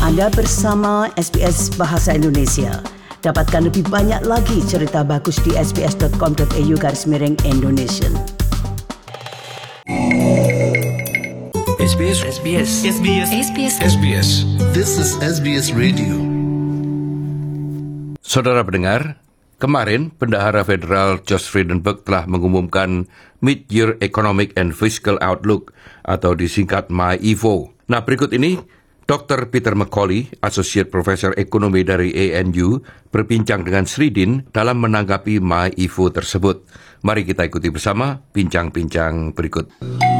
Anda bersama SBS Bahasa Indonesia. Dapatkan lebih banyak lagi cerita bagus di sbs.com.au/Indonesian. SBS. This is SBS Radio. Saudara pendengar, kemarin Bendahara Federal Josh Frydenberg telah mengumumkan Mid-Year Economic and Fiscal Outlook atau disingkat MYEFO. Nah, berikut ini Dr. Peter McCauley, Associate Professor Ekonomi dari ANU, berbincang dengan Sridin dalam menanggapi MYEFO tersebut. Mari kita ikuti bersama bincang-bincang berikut.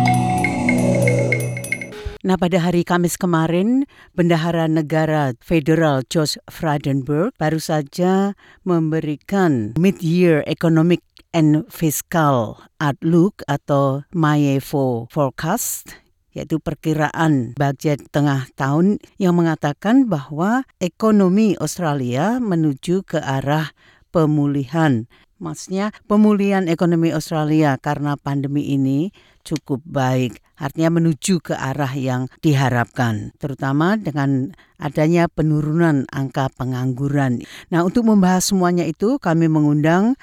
Nah, pada hari Kamis kemarin, Bendahara Negara Federal Josh Frydenberg baru saja memberikan Mid-Year Economic and Fiscal Outlook atau MYEFO Forecast, yaitu perkiraan budget tengah tahun yang mengatakan bahwa ekonomi Australia menuju ke arah pemulihan. Maksudnya pemulihan ekonomi Australia karena pandemi ini cukup baik. Artinya menuju ke arah yang diharapkan, terutama dengan adanya penurunan angka pengangguran. Nah, untuk membahas semuanya itu kami mengundang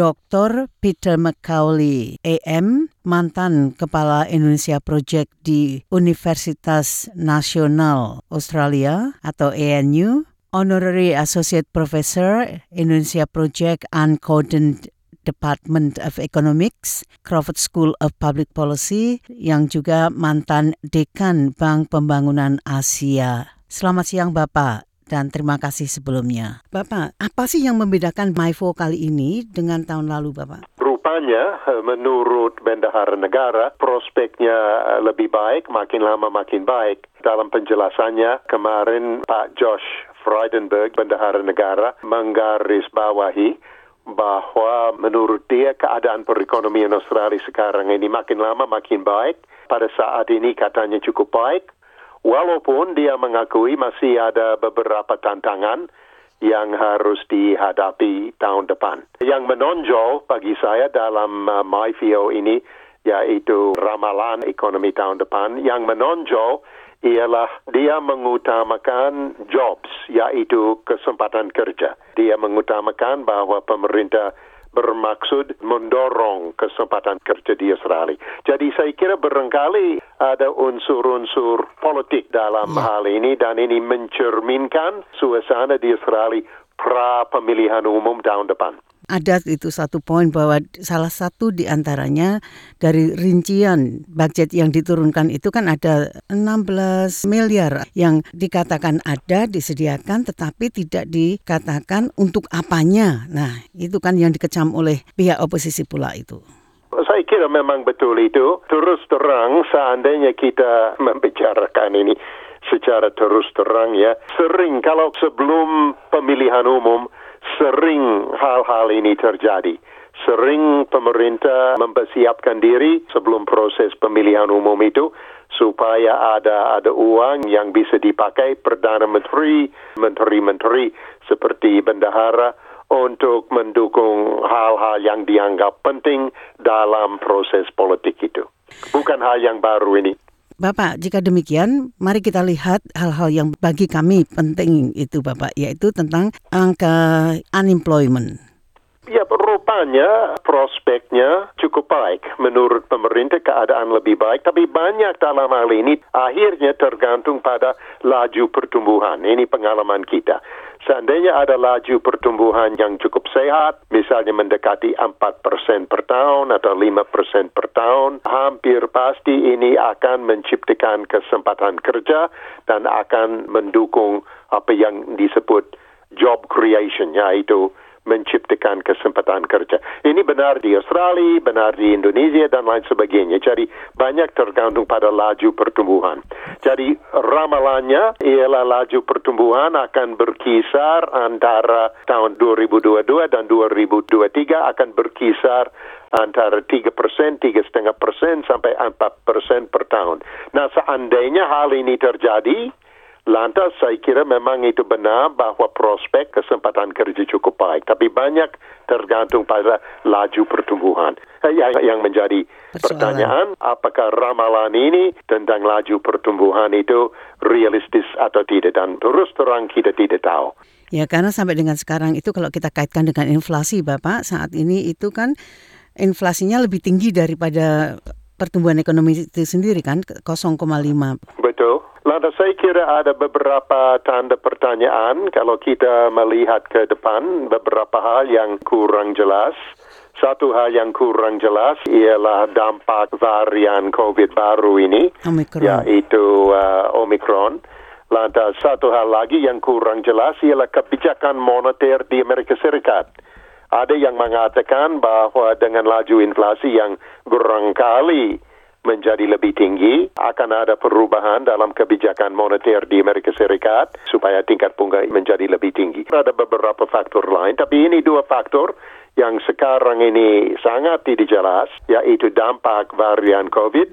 Dr. Peter McCauley, AM, mantan Kepala Indonesia Project di Universitas Nasional Australia atau ANU, Honorary Associate Professor Indonesia Project Uncoded Department of Economics, Crawford School of Public Policy, yang juga mantan Dekan Bank Pembangunan Asia. Selamat siang Bapak, dan terima kasih sebelumnya. Bapak, apa sih yang membedakan MYEFO kali ini dengan tahun lalu, Bapak? Rupanya, menurut Bendahara Negara, prospeknya lebih baik, makin lama makin baik. Dalam penjelasannya, kemarin Pak Josh Frydenberg, Bendahara Negara, menggarisbawahi bahwa menurut dia keadaan perekonomian Australia sekarang ini makin lama makin baik. Pada saat ini katanya cukup baik, walaupun dia mengakui masih ada beberapa tantangan yang harus dihadapi tahun depan. Yang menonjol bagi saya dalam MYEFO ini yaitu ramalan ekonomi tahun depan. Yang menonjol ialah dia mengutamakan jobs, yaitu kesempatan kerja. Dia mengutamakan bahwa pemerintah bermaksud mendorong kesempatan kerja di Australia. Jadi saya kira barangkali ada unsur-unsur politik dalam hal ini, dan ini mencerminkan suasana di Australia pra pemilihan umum tahun depan. Ada itu satu poin bahwa salah satu di antaranya dari rincian budget yang diturunkan itu kan ada 16 miliar yang dikatakan ada, disediakan, tetapi tidak dikatakan untuk apanya. Nah, itu kan yang dikecam oleh pihak oposisi pula itu. Saya kira memang betul itu. Terus terang, seandainya kita membicarakan ini secara terus terang ya, sering kalau sebelum pemilihan umum, sering hal-hal ini terjadi. Sering pemerintah mempersiapkan diri sebelum proses pemilihan umum itu supaya ada uang yang bisa dipakai Perdana Menteri, menteri-menteri seperti bendahara untuk mendukung hal-hal yang dianggap penting dalam proses politik itu. Bukan hal yang baru ini. Bapak, jika demikian, mari kita lihat hal-hal yang bagi kami penting itu, Bapak, yaitu tentang angka unemployment. Ya, rupanya prospeknya cukup baik. Menurut pemerintah keadaan lebih baik, tapi banyak dalam hal ini akhirnya tergantung pada laju pertumbuhan. Ini pengalaman kita. Seandainya ada laju pertumbuhan yang cukup sehat, misalnya mendekati 4% per tahun atau 5% per tahun, hampir pasti ini akan menciptakan kesempatan kerja dan akan mendukung apa yang disebut job creation, yaitu menciptakan kesempatan kerja. Ini benar di Australia, benar di Indonesia, dan lain sebagainya. Jadi banyak tergantung pada laju pertumbuhan. Jadi ramalannya ialah laju pertumbuhan akan berkisar antara tahun 2022 dan 2023 akan berkisar antara 3%, 3,5% sampai 4% per tahun. Nah, seandainya hal ini terjadi, Lantas saya kira memang itu benar bahwa prospek kesempatan kerja cukup baik. Tapi banyak tergantung pada laju pertumbuhan. Yang menjadi pertanyaan, apakah ramalan ini tentang laju pertumbuhan itu realistis atau tidak. Dan terus terang kita tidak tahu. Ya, karena sampai dengan sekarang itu kalau kita kaitkan dengan inflasi, Bapak, saat ini itu kan inflasinya lebih tinggi daripada pertumbuhan ekonomi itu sendiri kan, 0,5. Betul. Lantas saya kira ada beberapa tanda pertanyaan kalau kita melihat ke depan, beberapa hal yang kurang jelas. Satu hal yang kurang jelas ialah dampak varian COVID baru ini, Omicron. yaitu Omicron. Lantas satu hal lagi yang kurang jelas ialah kebijakan moneter di Amerika Serikat. Ada yang mengatakan bahwa dengan laju inflasi yang barangkali menjadi lebih tinggi, akan ada perubahan dalam kebijakan moneter di Amerika Serikat supaya tingkat bunga menjadi lebih tinggi. Ada beberapa faktor lain, tapi ini dua faktor yang sekarang ini sangat tidak jelas, yaitu dampak varian COVID,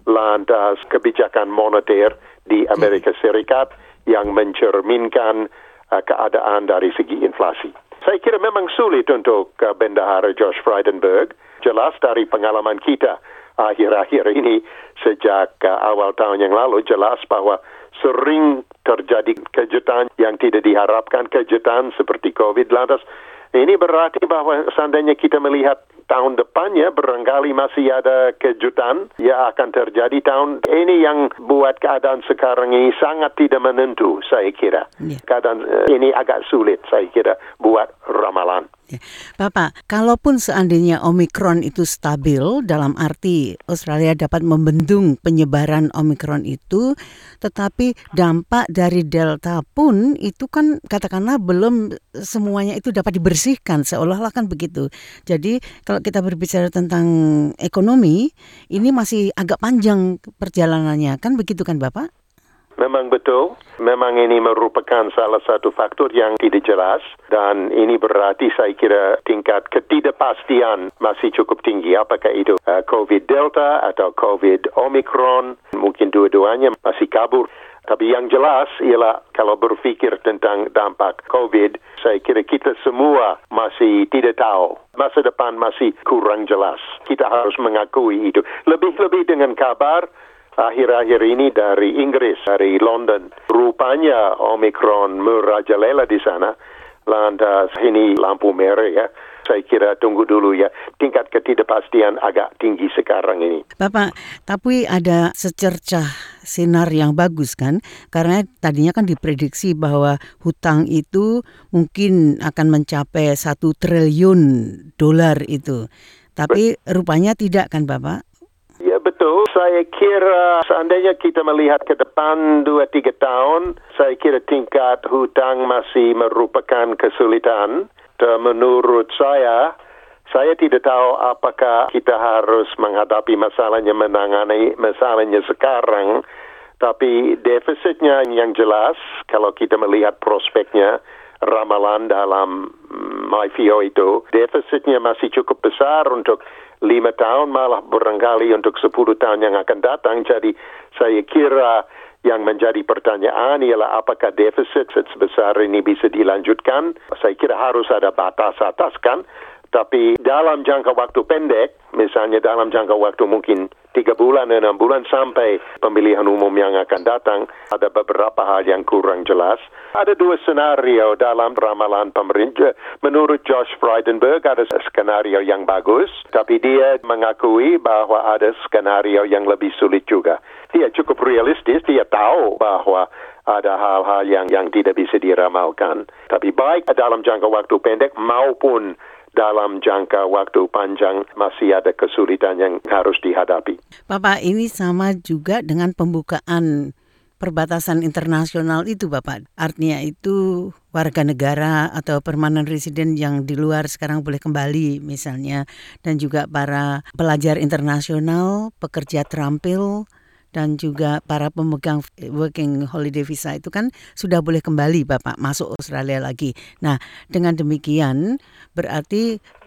lantas kebijakan moneter di Amerika Serikat yang mencerminkan keadaan dari segi inflasi. Saya kira memang sulit untuk Bendahara Josh Frydenberg. Jelas dari pengalaman kita akhir-akhir ini sejak awal tahun yang lalu, jelas bahwa sering terjadi kejutan yang tidak diharapkan, kejutan seperti COVID. Lantas ini berarti bahwa seandainya kita melihat tahun depannya barangkali masih ada kejutan yang akan terjadi tahun ini yang buat keadaan sekarang ini sangat tidak menentu, saya kira. Keadaan ini agak sulit, saya kira, buat ramalan. Bapak, kalaupun seandainya Omicron itu stabil, dalam arti Australia dapat membendung penyebaran Omicron itu, tetapi dampak dari Delta pun itu kan katakanlah belum semuanya itu dapat dibersihkan, seolah-olah kan begitu. Jadi kalau kita berbicara tentang ekonomi, ini masih agak panjang perjalanannya, kan begitu kan Bapak? Memang betul. Memang ini merupakan salah satu faktor yang tidak jelas dan ini berarti saya kira tingkat ketidakpastian masih cukup tinggi. Apakah itu COVID Delta atau COVID Omicron, mungkin dua-duanya masih kabur. Tapi yang jelas ialah kalau berfikir tentang dampak COVID, saya kira kita semua masih tidak tahu. Masa depan masih kurang jelas. Kita harus mengakui itu. Lebih-lebih dengan kabar akhir-akhir ini dari Inggris, dari London. Rupanya Omicron merajalela di sana. Lantas ini lampu merah ya. Saya kira tunggu dulu ya. Tingkat ketidakpastian agak tinggi sekarang ini. Bapak, tapi ada secercah sinar yang bagus kan? Karena tadinya kan diprediksi bahwa hutang itu mungkin akan mencapai 1 triliun dolar itu. Tapi rupanya tidak kan Bapak? Ya betul, saya kira seandainya kita melihat ke depan 2-3 tahun, saya kira tingkat hutang masih merupakan kesulitan. Dan menurut saya tidak tahu apakah kita harus menghadapi masalahnya, menangani masalahnya sekarang. Tapi defisitnya yang jelas, kalau kita melihat prospeknya, ramalan dalam MyVO itu, defisitnya masih cukup besar untuk 5 tahun, malah barangkali untuk 10 tahun yang akan datang. Jadi saya kira yang menjadi pertanyaan ialah apakah defisit sebesar ini bisa dilanjutkan. Saya kira harus ada batas atas kan. Tapi dalam jangka waktu pendek, misalnya dalam jangka waktu mungkin 3 bulan, 6 bulan sampai pemilihan umum yang akan datang, ada beberapa hal yang kurang jelas. Ada 2 senario dalam ramalan pemerintah. Menurut Josh Frydenberg ada skenario yang bagus, tapi dia mengakui bahwa ada skenario yang lebih sulit juga. Dia cukup realistis, dia tahu bahwa ada hal-hal yang tidak bisa diramalkan. Tapi baik dalam jangka waktu pendek maupun dalam jangka waktu panjang masih ada kesulitan yang harus dihadapi. Bapak, ini sama juga dengan pembukaan perbatasan internasional itu Bapak. Artinya itu warga negara atau permanent resident yang di luar sekarang boleh kembali misalnya. Dan juga para pelajar internasional, pekerja terampil, dan juga para pemegang working holiday visa itu kan sudah boleh kembali Bapak masuk Australia lagi. Nah, dengan demikian berarti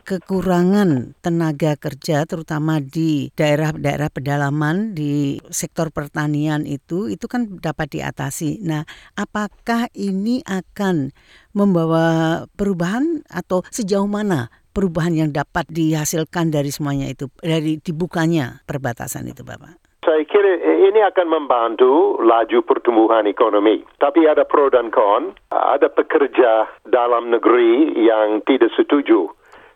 kekurangan tenaga kerja terutama di daerah-daerah pedalaman di sektor pertanian itu kan dapat diatasi. Nah, apakah ini akan membawa perubahan atau sejauh mana perubahan yang dapat dihasilkan dari semuanya itu, dari dibukanya perbatasan itu, Bapak? Saya kira ini akan membantu laju pertumbuhan ekonomi. Tapi ada pro dan kon. Ada pekerja dalam negeri yang tidak setuju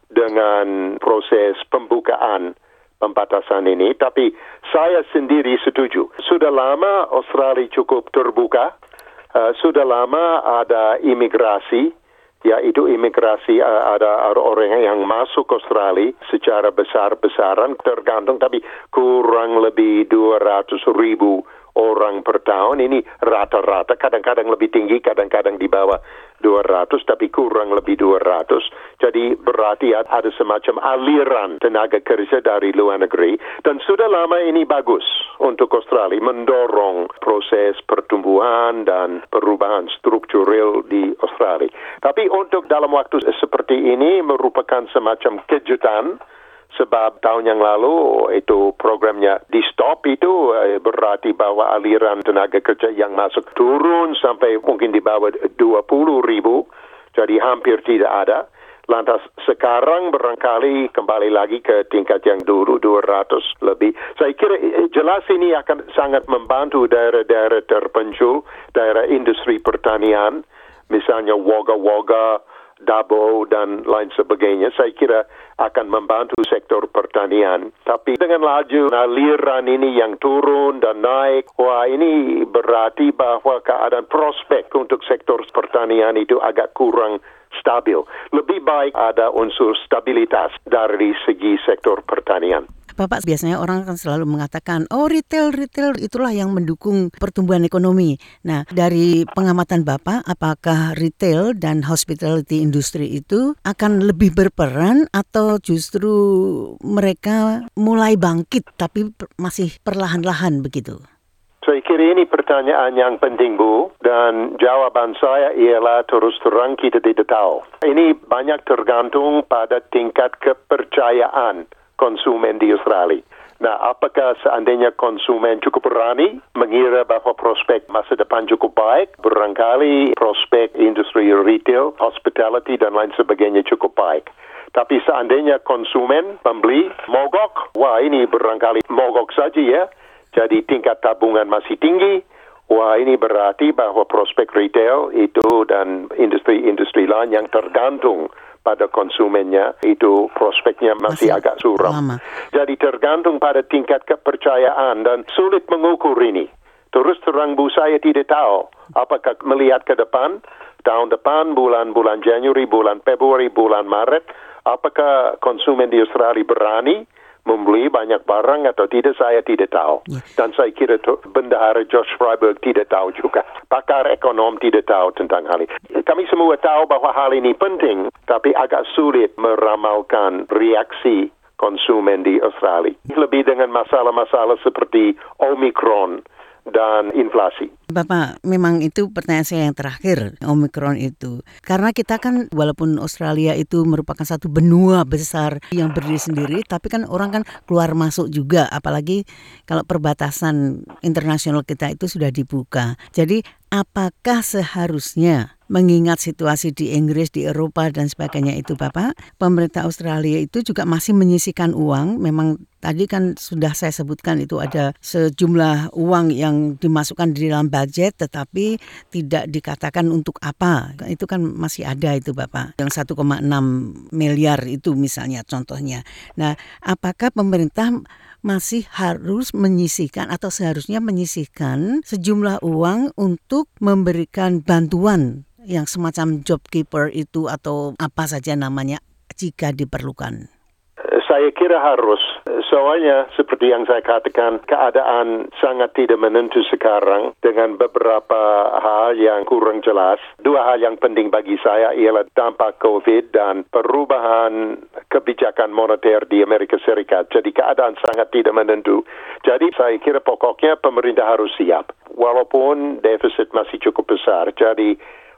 dengan proses pembukaan pembatasan ini. Tapi saya sendiri setuju. Sudah lama Australia cukup terbuka. Sudah lama ada imigrasi. Yaitu imigrasi, ada orang yang masuk Australia secara besar-besaran tergantung, tapi kurang lebih 200,000 orang per tahun. Ini rata-rata, kadang-kadang lebih tinggi, kadang-kadang di bawah 200, tapi kurang lebih 200. Jadi berarti ada semacam aliran tenaga kerja dari luar negeri. Dan sudah lama ini bagus untuk Australia mendorong proses pertumbuhan dan perubahan struktural di Australia. Tapi untuk dalam waktu seperti ini merupakan semacam kejutan. Sebab tahun yang lalu itu programnya di stop, itu berarti bahwa aliran tenaga kerja yang masuk turun sampai mungkin di bawah 20,000, jadi hampir tidak ada. Lantas sekarang barangkali kembali lagi ke tingkat yang dulu 200 lebih. Saya kira jelas ini akan sangat membantu daerah-daerah terpencil, daerah industri pertanian, misalnya Wagga-Wagga, Dabo dan lain sebagainya. Saya kira akan membantu sektor pertanian. Tapi dengan laju aliran ini yang turun dan naik, wah ini berarti bahwa keadaan prospek untuk sektor pertanian itu agak kurang stabil. Lebih baik ada unsur stabilitas dari segi sektor pertanian. Bapak, biasanya orang kan selalu mengatakan, retail itulah yang mendukung pertumbuhan ekonomi. Nah, dari pengamatan Bapak, apakah retail dan hospitality industry itu akan lebih berperan atau justru mereka mulai bangkit tapi masih perlahan-lahan begitu? Saya kira ini pertanyaan yang penting, Bu, dan jawaban saya ialah terus terang kita tidak tahu. Ini banyak tergantung pada tingkat kepercayaan konsumen di Australia. Nah, apakah seandainya konsumen cukup berani mengira bahwa prospek masa depan cukup baik, barangkali prospek industri retail, hospitality dan lain sebagainya cukup baik. Tapi seandainya konsumen pembeli mogok, wah ini barangkali mogok saja ya. Jadi tingkat tabungan masih tinggi. Wah ini berarti bahwa prospek retail itu dan industri-industri lain yang tergantung pada konsumennya itu prospeknya masih agak suram. Lama. Jadi tergantung pada tingkat kepercayaan dan sulit mengukur ini. Terus terang Bu, saya tidak tahu apakah melihat ke depan, tahun depan, bulan Januari, bulan Februari, bulan Maret, apakah konsumen di Australia berani membeli banyak barang atau tidak, saya tidak tahu. Dan saya kira Bendahara Josh Frydenberg tidak tahu juga. Pakar ekonom tidak tahu tentang hal ini. Kami semua tahu bahwa hal ini penting, tapi agak sulit meramalkan reaksi konsumen di Australia. Lebih dengan masalah-masalah seperti Omicron dan inflasi. Bapak, memang itu pertanyaan saya yang terakhir, Omicron itu. Karena kita kan, walaupun Australia itu merupakan satu benua besar yang berdiri sendiri, tapi kan orang kan keluar masuk juga, apalagi kalau perbatasan internasional kita itu sudah dibuka. Jadi, apakah seharusnya mengingat situasi di Inggris, di Eropa dan sebagainya itu, Bapak, pemerintah Australia itu juga masih menyisihkan uang. Memang tadi kan sudah saya sebutkan itu ada sejumlah uang yang dimasukkan di dalam budget tetapi tidak dikatakan untuk apa. Itu kan masih ada itu, Bapak. Yang 1,6 miliar itu misalnya contohnya. Nah, apakah pemerintah masih harus menyisihkan atau seharusnya menyisihkan sejumlah uang untuk memberikan bantuan yang semacam JobKeeper itu atau apa saja namanya jika diperlukan? Saya kira harus. Soalnya seperti yang saya katakan, keadaan sangat tidak menentu sekarang dengan beberapa hal yang kurang jelas. Dua hal yang penting bagi saya ialah dampak COVID dan perubahan kebijakan moneter di Amerika Serikat. Jadi keadaan sangat tidak menentu. Jadi saya kira pokoknya pemerintah harus siap. Walaupun defisit masih cukup besar. Jadi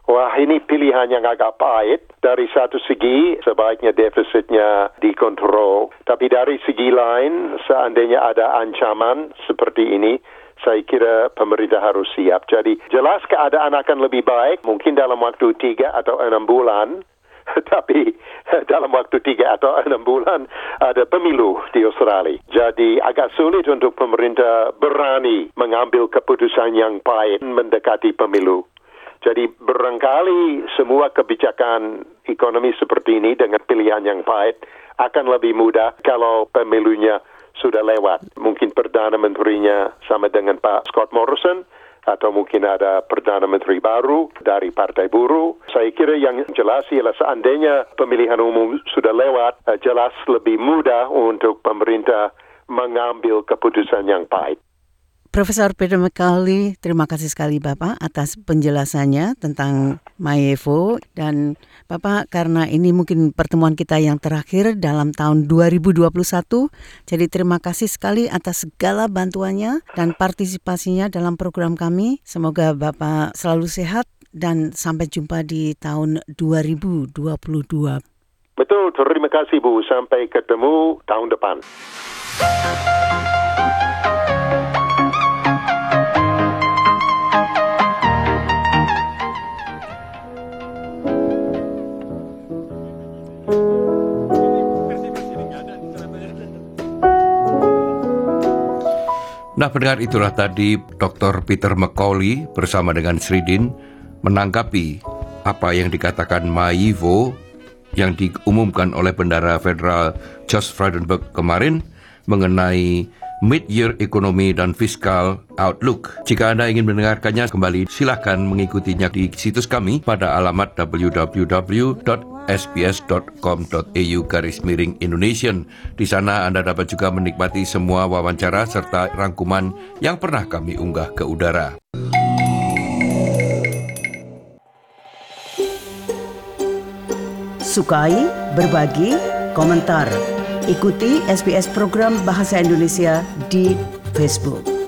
Wah, ini pilihan yang agak pahit. Dari satu segi, sebaiknya defisitnya dikontrol. Tapi dari segi lain, seandainya ada ancaman seperti ini, saya kira pemerintah harus siap. Jadi, jelas keadaan akan lebih baik, mungkin dalam waktu 3 atau 6 bulan. Tapi dalam waktu 3 atau 6 bulan ada pemilu di Australia. Jadi agak sulit untuk pemerintah berani mengambil keputusan yang pahit mendekati pemilu. Jadi barangkali semua kebijakan ekonomi seperti ini dengan pilihan yang pahit akan lebih mudah kalau pemilunya sudah lewat. Mungkin Perdana Menterinya sama dengan Pak Scott Morrison, atau mungkin ada Perdana Menteri baru dari Partai Buruh. Saya kira yang jelas ialah seandainya pemilihan umum sudah lewat, jelas lebih mudah untuk pemerintah mengambil keputusan yang pahit. Profesor Peter McCauley, terima kasih sekali Bapak atas penjelasannya tentang MyEvo. Dan Bapak, karena ini mungkin pertemuan kita yang terakhir dalam tahun 2021, jadi terima kasih sekali atas segala bantuannya dan partisipasinya dalam program kami. Semoga Bapak selalu sehat dan sampai jumpa di tahun 2022. Betul, terima kasih Bu. Sampai ketemu tahun depan. Nah, pendengar, itulah tadi Dr. Peter McCauley bersama dengan Sridin menanggapi apa yang dikatakan MyEvo yang diumumkan oleh Bendahara Federal Josh Frydenberg kemarin mengenai Mid-Year Economy dan Fiscal Outlook. Jika Anda ingin mendengarkannya kembali, silakan mengikutinya di situs kami pada alamat www.sbs.com.au/Indonesian. Di sana Anda dapat juga menikmati semua wawancara serta rangkuman yang pernah kami unggah ke udara. Sukai, berbagi, komentar. Ikuti SBS program Bahasa Indonesia di Facebook.